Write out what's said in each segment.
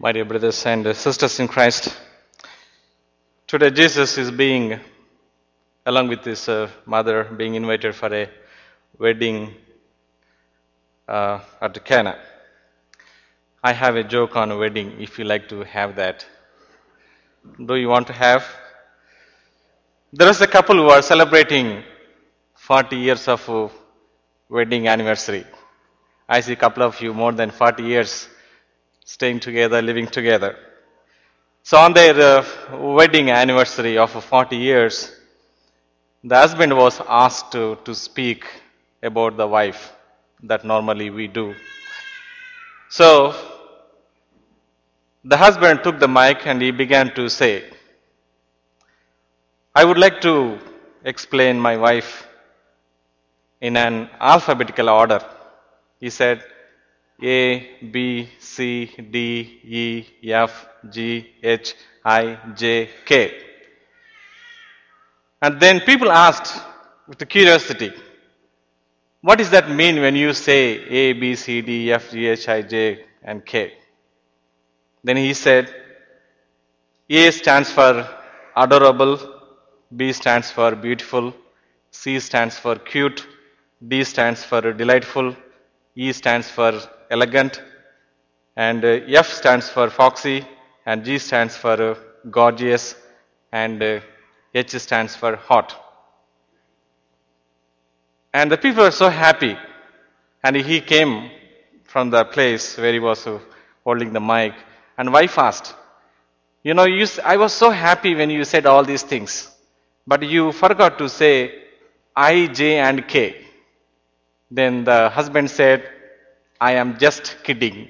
My dear brothers and sisters in Christ, today Jesus is being, along with his mother, being invited for a wedding at Cana. I have a joke on a wedding if you like to have that. Do you want to have? There is a couple who are celebrating 40 years of wedding anniversary. I see a couple of you more than 40 years staying together, living together. So on their wedding anniversary of 40 years, the husband was asked to speak about the wife that normally we do. So the husband took the mic and he began to say, I would like to explain my wife in an alphabetical order. He said, A, B, C, D, E, F, G, H, I, J, K. And then people asked with curiosity, what does that mean when you say A, B, C, D, F, G, H, I, J, and K? Then he said, A stands for adorable, B stands for beautiful, C stands for cute, D stands for delightful, E stands for elegant, and F stands for foxy, and G stands for gorgeous, and H stands for hot. And the people were so happy, and he came from the place where he was holding the mic, and wife asked, I was so happy when you said all these things, but you forgot to say I, J, and K. Then the husband said, I am just kidding.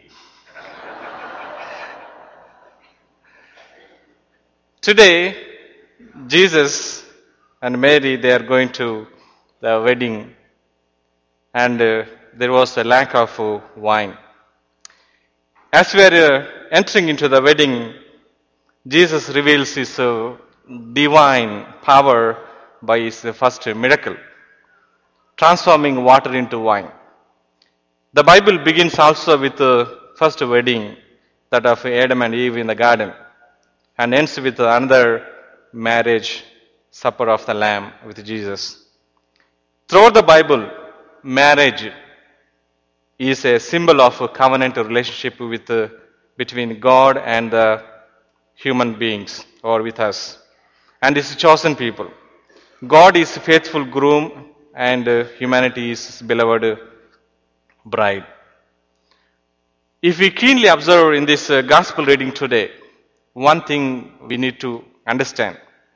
Today, Jesus and Mary, they are going to the wedding, and there was a lack of wine. As we are entering into the wedding, Jesus reveals his divine power by his first miracle, transforming water into wine. The Bible begins also with the first wedding, that of Adam and Eve in the garden, and ends with another marriage supper of the Lamb with Jesus. Throughout the Bible, marriage is a symbol of a covenant relationship between God and the human beings, or with us, and his chosen people. God is faithful groom, and humanity is his beloved bride. If we keenly observe in this gospel reading today, one thing we need to understand.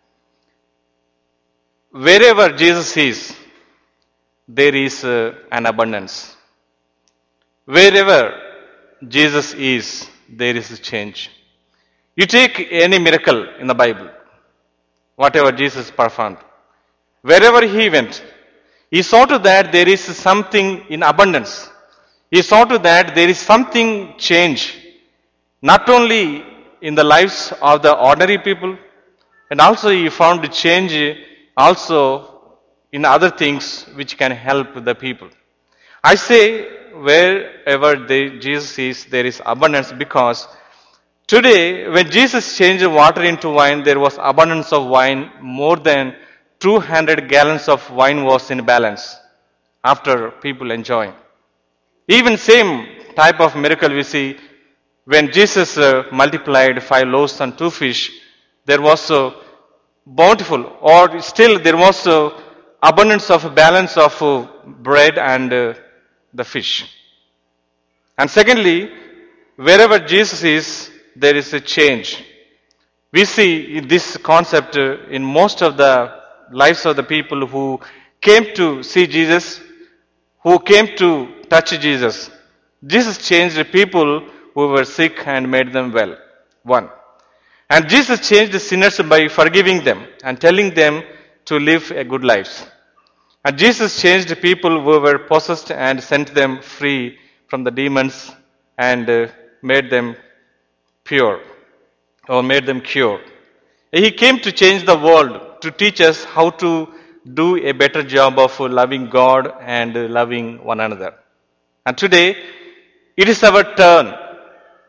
Wherever Jesus is, there is an abundance. Wherever Jesus is, there is a change. You take any miracle in the Bible, whatever Jesus performed, wherever he went, he saw to that there is something in abundance. He saw to that there is something change, not only in the lives of the ordinary people, and also he found change also in other things which can help the people. I say wherever Jesus is, there is abundance, because today when Jesus changed water into wine, there was abundance of wine. More than 200 gallons of wine was in balance after people enjoying. Even same type of miracle we see when Jesus multiplied 5 loaves and 2 fish, there was bountiful, or still there was abundance of balance of bread and the fish. And secondly, wherever Jesus is, there is a change. We see this concept in most of the lives of the people who came to see Jesus, who came to touch Jesus. Jesus changed the people who were sick and made them well. One. And Jesus changed the sinners by forgiving them and telling them to live a good life. And Jesus changed the people who were possessed and sent them free from the demons and made them pure, or made them cure. He came to change the world, to teach us how to do a better job of loving God and loving one another. And today, it is our turn.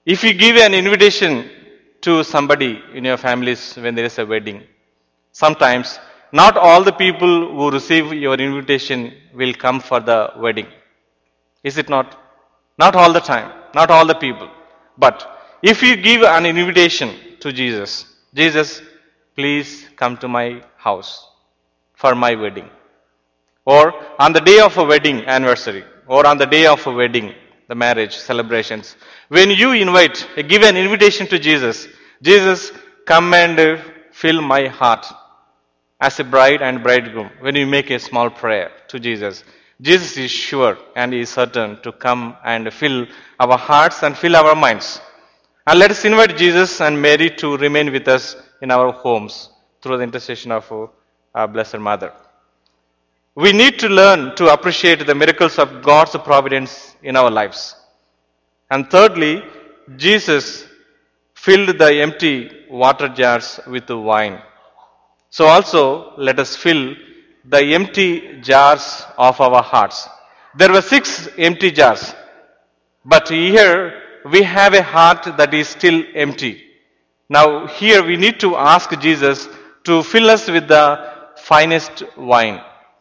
If you give an invitation to somebody in your families when there is a wedding, sometimes not all the people who receive your invitation will come for the wedding. Is it not? Not all the time, not all the people. But if you give an invitation to Jesus, Jesus, please come to my house for my wedding. Or on the day of a wedding anniversary, or on the day of a wedding, the marriage celebrations, when you give an invitation to Jesus, Jesus, come and fill my heart as a bride and bridegroom. When you make a small prayer to Jesus, Jesus is sure and is certain to come and fill our hearts and fill our minds. And let us invite Jesus and Mary to remain with us in our homes through the intercession of our Blessed Mother. We need to learn to appreciate the miracles of God's providence in our lives. And thirdly, Jesus filled the empty water jars with wine. So also let us fill the empty jars of our hearts. There were 6 empty jars, but here we have a heart that is still empty. Now here we need to ask Jesus to fill us with the finest wine.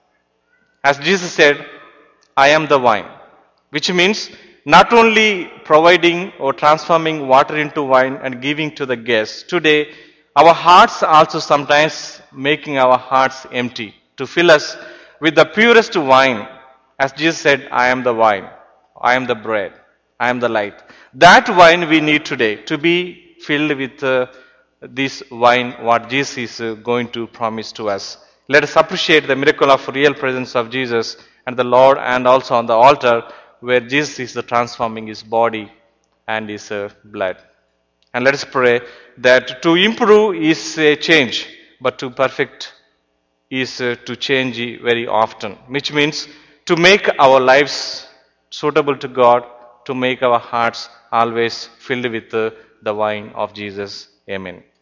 As Jesus said, I am the wine, which means not only providing or transforming water into wine and giving to the guests. Today, our hearts also sometimes making our hearts empty to fill us with the purest wine. As Jesus said, I am the wine, I am the bread, I am the light. That wine we need today to be filled with this wine, what Jesus is going to promise to us. Let us appreciate the miracle of real presence of Jesus and the Lord, and also on the altar where Jesus is transforming his body and his blood. And let us pray that to improve is a change, but to perfect is to change very often, which means to make our lives suitable to God, to make our hearts always filled with the wine of Jesus. Amen.